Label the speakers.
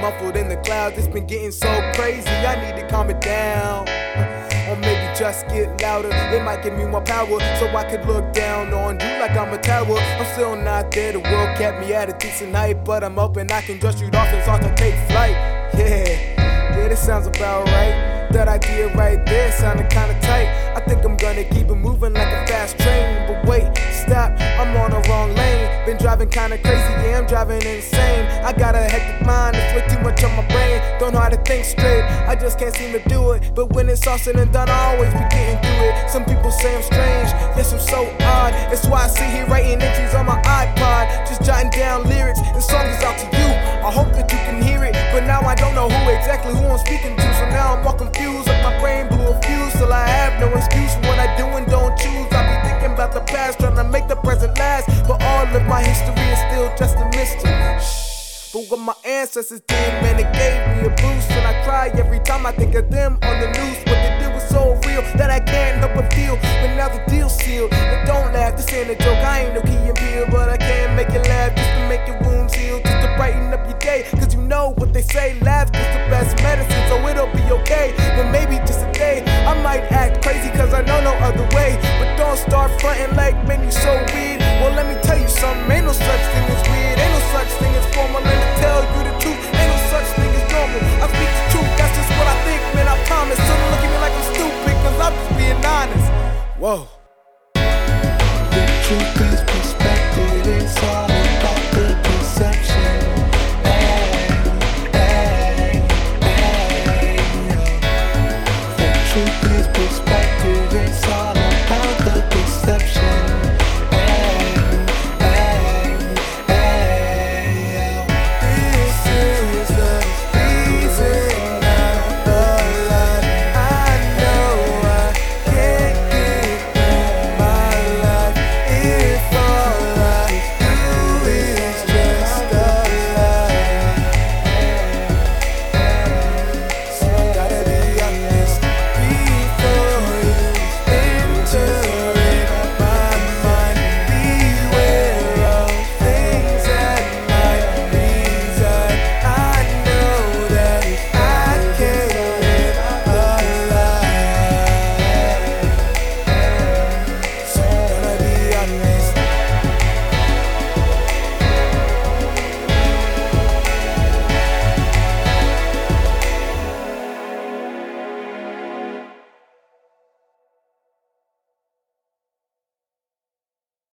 Speaker 1: muffled in the clouds. It's been getting so crazy, I need to calm it down. Or maybe just get louder. It might give me more power, so I could look down on you like I'm a tower. I'm still not there, the world kept me at a decent height, but I'm hoping I can just shoot off and start to take flight. Yeah, this sounds about right. That idea right there sounded kinda tight. I think I'm gonna keep it moving like a fast train. But wait, stop, I'm on the wrong lane. Been driving kinda crazy, yeah, I'm driving insane. I got a hectic mind, it's way too much on my brain. Don't know how to think straight, I just can't seem to do it. But when it's all said and done, I always be getting through it. Some people say I'm strange, yes, I'm so odd. That's why I sit here writing entries on my iPod, just jotting down lyrics and songs is out to you. I hope that you can hear it, but now I don't know exactly who I'm speaking to. So now I'm all confused, like my brain blew a fuse. Till I have no excuse for what I do and don't choose. I be thinking about the past, trying to make the present last, but all of my history is still just a mystery. But what my ancestors did, man, it gave me a boost. And I cry every time I think of them on the news. What they did was so real that I can't help but feel. But now the deal's sealed, and don't laugh, this ain't a joke. I ain't no Key and Peele, but I can make you laugh just to make your wounds heal, just to brighten up your day. Cause you know what they say, laughter's the best medicine, so it'll be okay. But maybe just a day, I might act crazy cause I know no other way. But don't start fronting like, man, you so weird. Well, let me tell you something, ain't no such thing as weird, ain't no such thing as formal.